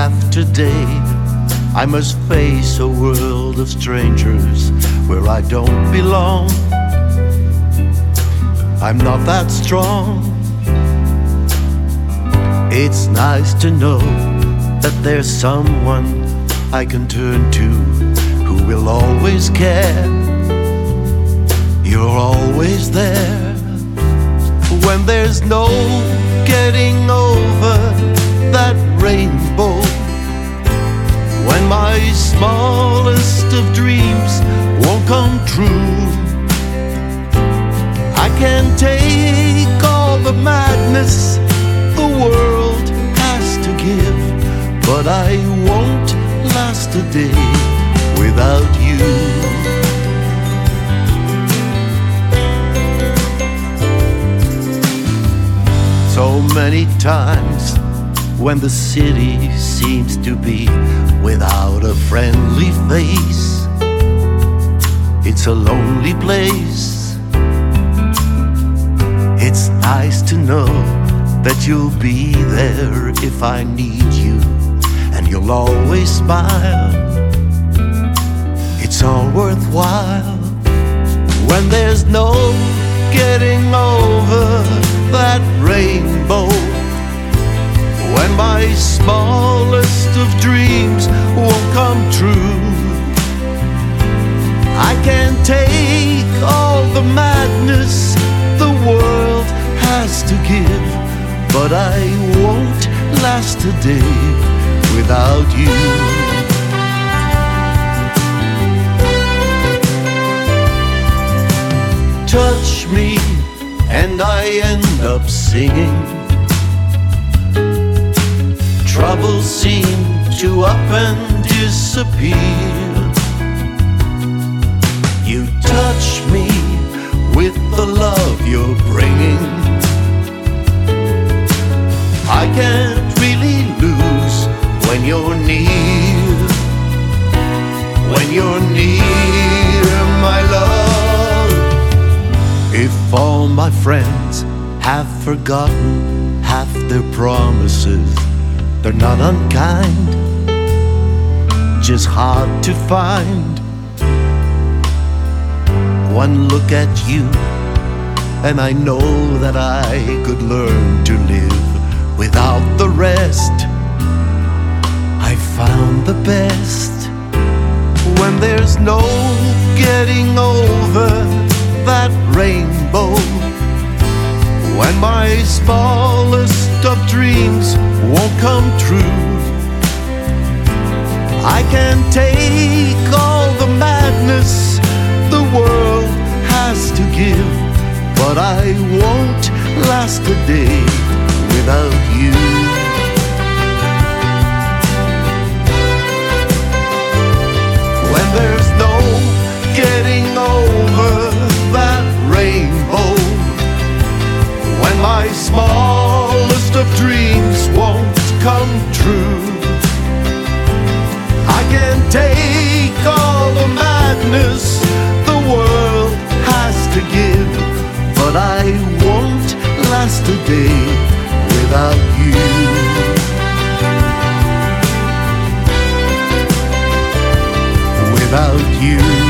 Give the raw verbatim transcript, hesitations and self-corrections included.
after day, I must face a world of strangers where I don't belong. I'm not that strong. It's nice to know that there's someone I can turn to who will always care. You're always there when there's no getting over that rainbow. When my smallest of dreams won't come true, I can take all the madness the world has to give, but I won't last a day without you. So many times when the city seems to be without a friendly face, it's a lonely place. It's nice to know that you'll be there if I need you, and you'll always smile. It's all worthwhile when there's no getting over that rainbow. When my smallest of dreams won't come true, I can take all the madness the world has to give, but I won't last a day without you. Touch me and I end up singing. Troubles seem to up and disappear. You touch me with the love you're bringing. I can't really lose when you're near. When you're near, my love. If all my friends have forgotten half their promises, they're not unkind, just hard to find. One look at you and I know that I could learn to live without the rest. I found the best when there's no getting over that rainbow. When my smallest of dreams won't come true, I can take all the madness the world has to give, but I won't last a day without you. When there's no getting over that rainbow, when my smallest of dreams won't come true, I can take all the madness the world has to give, but I won't last a day without you. Without you.